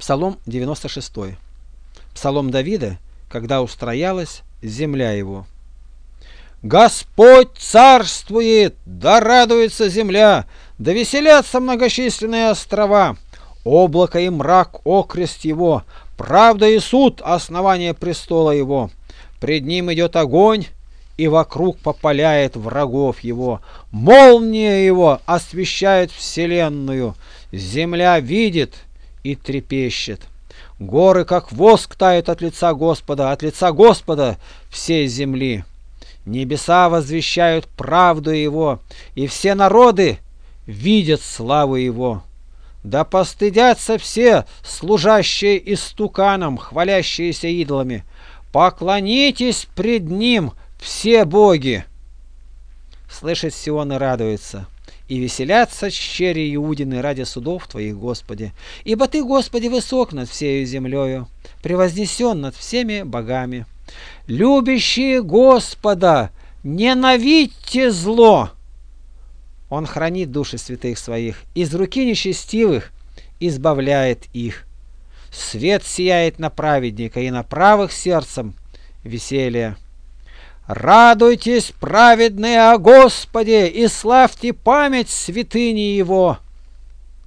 Псалом 96. Псалом Давида, когда устроялась земля его. Господь царствует, да радуется земля, да веселятся многочисленные острова. Облако и мрак — окрест его, правда и суд — основание престола его. Пред ним идет огонь, и вокруг попаляет врагов его. Молния его освещает вселенную, земля видит и трепещет. Горы, как воск, тают от лица Господа всей земли. Небеса возвещают правду его, и все народы видят славу его. Да постыдятся все, служащие истуканам, хвалящиеся идолами. Поклонитесь пред ним, все боги. Слышит Сион и радуется, и веселятся щери Иудины ради судов Твоих, Господи. Ибо Ты, Господи, высок над всею землею, превознесен над всеми богами. Любящие Господа, ненавидьте зло. Он хранит души святых своих, из руки нечестивых избавляет их. Свет сияет на праведника, и на правых сердцем веселье. Радуйтесь, праведные, о Господе, и славьте память святыни Его.